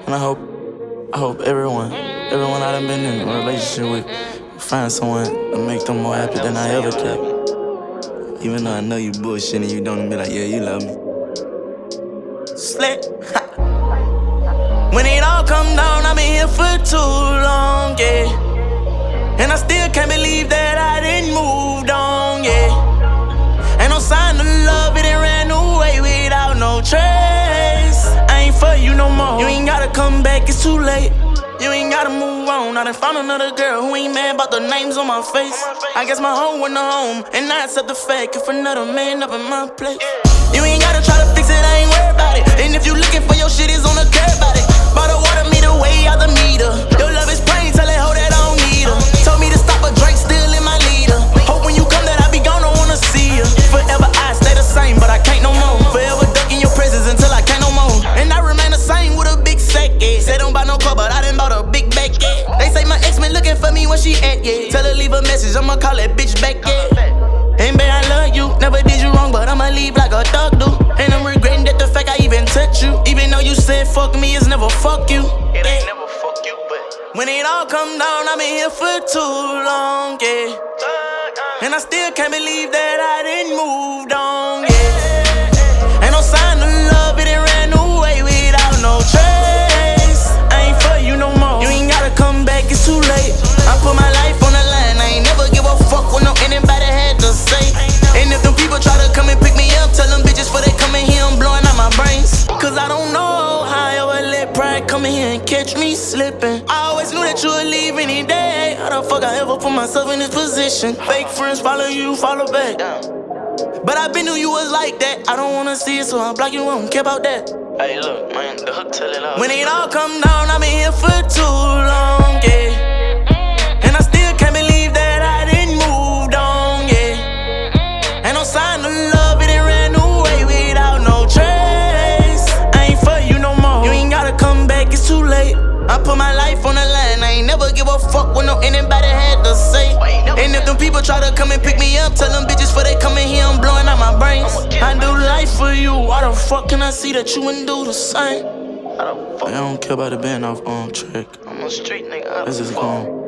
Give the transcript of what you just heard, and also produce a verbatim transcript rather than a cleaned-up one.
And I hope, I hope everyone, everyone I done been in a relationship with, find someone to make them more happy than I ever could. Even though I know you bullshitting, you don't be like, yeah, you love me. Slick. When it all come down, I've been here for too long, yeah. And I still can't believe that I didn't move on, yeah. Ain't no sign of love, it ain't ran away without no trace. I ain't for you no more. You ain't gotta come back, it's too late. You ain't gotta move on. I done found another girl who ain't mad about the names on my face. I guess my home went home, and I accept the fact if another man up in my place. You ain't gotta try to fix it, I ain't worried about it. And if you looking for your shit, it's on the curb about it. Bought a water meter way out the meter. Your love is plain, tell that hoe that I don't need her. Told me to stop a Drake, still in my leader. Hope when you come that I be gone, don't wanna see you. Forever I stay the same, but I can't no more. Forever ducking your presence until I can't no more. And I remain the same with a big sack, yeah. Said don't buy no car, but I done bought a big bag, yeah. They say my ex been looking for me when she at, yeah. Tell her leave a message, I'ma call that bitch back, yeah. And babe, I love you, never did you wrong, but I'ma leave like a dog do. And I'm regretting that the fact I even touched you. Even though you said fuck me, it's never fuck you. It ain't never fuck you, but when it all come down, I've been here for too long, yeah. And I still can't believe that I didn't move on, yeah. Ain't no sign of love, it ain't ran away without no trace. I ain't for you no more. You ain't gotta come back, it's too late. I put my life on the line, I ain't never give a fuck what no anybody had to say. And if them people try to come and pick me up, tell them bitches for they come in here, I'm blowing out my brains. Cause I don't know how I ever let pride come in here and catch me slipping. I always knew that you would leave any day. How the fuck I ever put myself in this position? Fake friends follow you, follow back. But I been knew you was like that. I don't wanna see it, so I block you, I don't care about that. hey, look, man, the hook tell it all. When it all come down, I've been here for too long, yeah. And I still can't believe that I didn't move on, yeah. Ain't no sign of love, it ain't ran away without no trace. I ain't for you no more. You ain't gotta come back, it's too late. I put my life on the line, I ain't never give a fuck what no anybody had to say. And if them people try to come and pick me up, tell them bitches for they come in here, I'm blowing out my brains. I do life for you, why the fuck can I see that you wouldn't do the same? I don't fuck. I don't care about it being off on track. I'm a street nigga. This is gone.